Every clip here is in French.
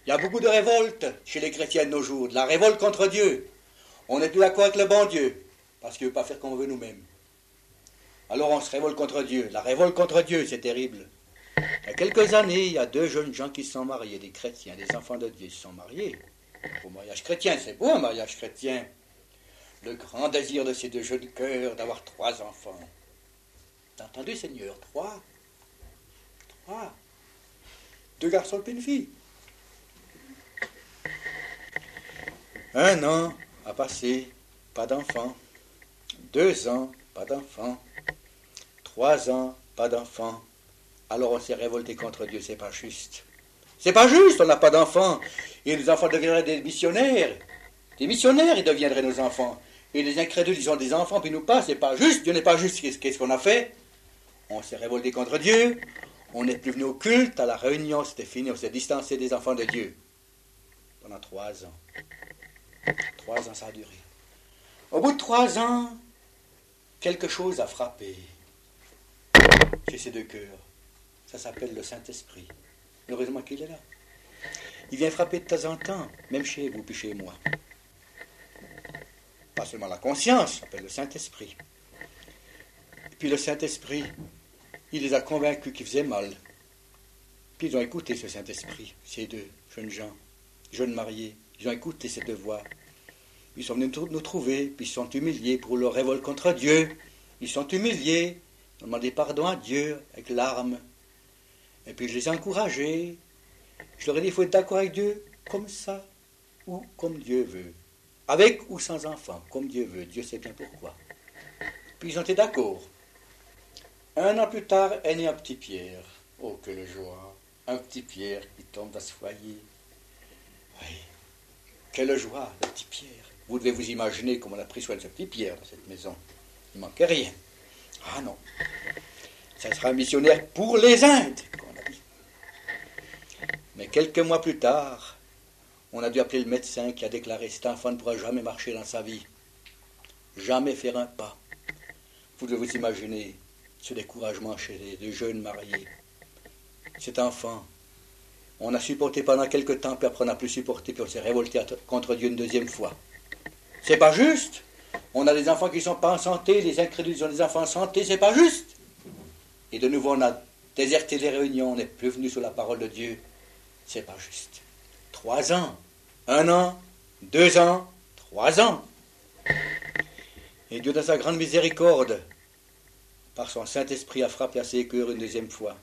Il y a beaucoup de révoltes chez les chrétiens de nos jours, de la révolte contre Dieu. On n'est plus d'accord avec le bon Dieu, parce qu'il ne veut pas faire comme on veut nous-mêmes. Alors on se révolte contre Dieu. La révolte contre Dieu, c'est terrible. Il y a quelques années, il y a 2 jeunes gens qui se sont mariés, des chrétiens, des enfants de Dieu, ils se sont mariés. Au mariage chrétien, c'est beau un mariage chrétien. Le grand désir de ces 2 jeunes cœurs d'avoir 3 enfants. T'as entendu, Seigneur? 3. 2 garçons et une fille. 1 an a passé, pas d'enfant. 2 ans, pas d'enfant. 3 ans, pas d'enfant. Alors on s'est révolté contre Dieu, c'est pas juste. C'est pas juste, on n'a pas d'enfants. Et nos enfants deviendraient des missionnaires. Des missionnaires, ils deviendraient nos enfants. Et les incrédules, ils ont des enfants, puis nous pas, c'est pas juste. Dieu n'est pas juste. Qu'est-ce qu'on a fait? On s'est révolté contre Dieu. On n'est plus venu au culte, à la réunion, c'était fini. On s'est distancé des enfants de Dieu. Pendant 3 ans. 3 ans, ça a duré. Au bout de 3 ans, quelque chose a frappé chez ces 2 cœurs. Ça s'appelle le Saint-Esprit. Heureusement qu'il est là. Il vient frapper de temps en temps, même chez vous puis chez moi. Pas seulement la conscience, ça s'appelle le Saint-Esprit. Et puis le Saint-Esprit, il les a convaincus qu'ils faisaient mal. Puis ils ont écouté ce Saint-Esprit, ces 2 jeunes gens, jeunes mariés. Ils ont écouté cette voix. Ils sont venus nous trouver, puis ils sont humiliés pour leur révolte contre Dieu. Ils sont humiliés, ils ont demandé pardon à Dieu avec larmes. Et puis je les ai encouragés. Je leur ai dit, il faut être d'accord avec Dieu comme ça, ou comme Dieu veut. Avec ou sans enfant, comme Dieu veut. Dieu sait bien pourquoi. Puis ils ont été d'accord. 1 an plus tard est né un petit Pierre. Oh, quelle joie! Un petit Pierre qui tombe dans ce foyer. Oui, quelle joie, le petit Pierre. Vous devez vous imaginer comment on a pris soin de ce petit Pierre dans cette maison. Il ne manquait rien. Ah non, ça sera un missionnaire pour les Indes, qu'on a dit. Mais quelques mois plus tard, on a dû appeler le médecin qui a déclaré cet enfant ne pourra jamais marcher dans sa vie. Jamais faire un pas. Vous devez vous imaginer ce découragement chez les 2 jeunes mariés. Cet enfant, on a supporté pendant quelque temps, puis après on n'a plus supporté, puis on s'est révolté contre Dieu une 2e fois. C'est pas juste. On a des enfants qui ne sont pas en santé, les incrédules ont des enfants en santé, c'est pas juste. Et de nouveau, on a déserté les réunions, on n'est plus venu sur la parole de Dieu. C'est pas juste. 3 ans, 1 an, 2 ans, 3 ans. Et Dieu, dans sa grande miséricorde, par son Saint-Esprit, a frappé à ses cœurs une 2e fois.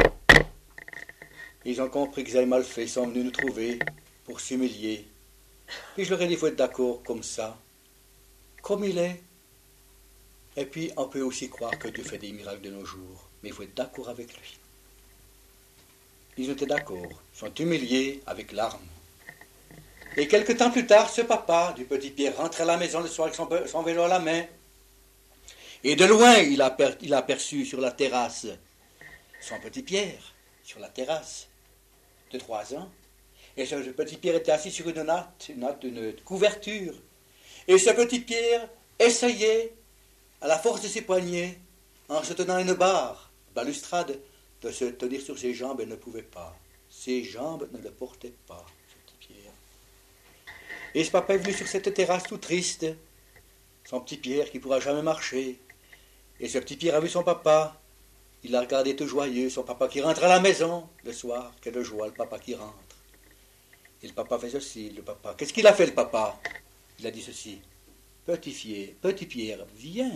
Ils ont compris qu'ils avaient mal fait, ils sont venus nous trouver pour s'humilier. Puis je leur ai dit, il faut être d'accord comme ça, comme il est. Et puis on peut aussi croire que Dieu fait des miracles de nos jours, mais il faut être d'accord avec lui. Ils étaient d'accord, ils sont humiliés avec larmes. Et quelque temps plus tard, ce papa du petit Pierre rentre à la maison le soir avec son vélo à la main. Et de loin, il a aperçu sur la terrasse son petit Pierre, sur la terrasse, de 3 ans. Et ce petit Pierre était assis sur une natte, une couverture. Et ce petit Pierre essayait, à la force de ses poignets, en se tenant une balustrade, de se tenir sur ses jambes, elle ne pouvait pas. Ses jambes ne le portaient pas, ce petit Pierre. Et ce papa est venu sur cette terrasse tout triste, son petit Pierre qui ne pourra jamais marcher. Et ce petit Pierre a vu son papa, il l'a regardé tout joyeux, son papa qui rentre à la maison le soir, quelle joie, le papa qui rentre. Et le papa fait ceci, le papa. Qu'est-ce qu'il a fait, le papa? Il a dit ceci. Petit Pierre, viens.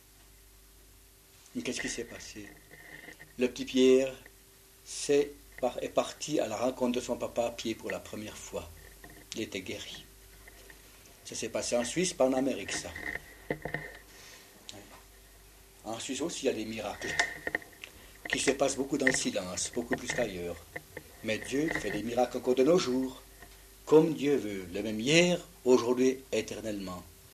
Et qu'est-ce qui s'est passé? Le petit Pierre est parti à la rencontre de son papa à pied pour la première fois. Il était guéri. Ça s'est passé en Suisse, pas en Amérique, ça. En Suisse aussi, il y a des miracles qui se passent beaucoup dans le silence, beaucoup plus qu'ailleurs. Mais Dieu fait des miracles encore de nos jours, comme Dieu veut, le même hier, aujourd'hui, éternellement.